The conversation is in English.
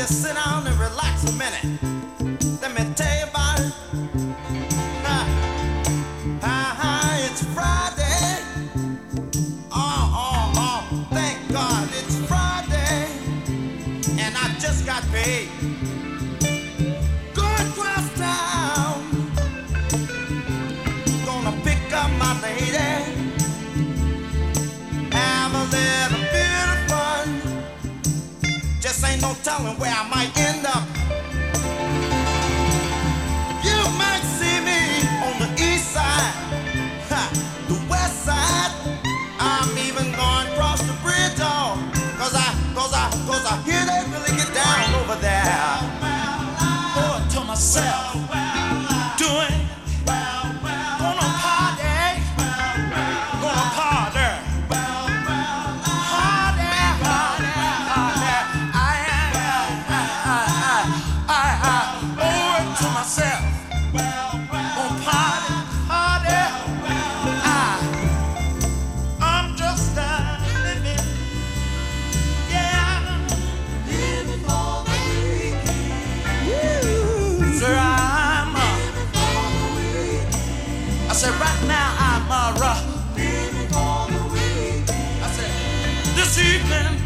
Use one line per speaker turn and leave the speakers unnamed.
me sit down and relax a minute. Let me tell you about it. It's Friday. Thank God it's Friday. And I just got paid. Going across town. Gonna pick up my lady. Have a little bit of fun. Just ain't no telling where I might end up. You might see me on the east side, the west side. I'm even going across the bridge, cause I hear they really get down over there. Oh, to myself, doing, gonna party, gonna party. Right now I'm living for the weekend. I said this evening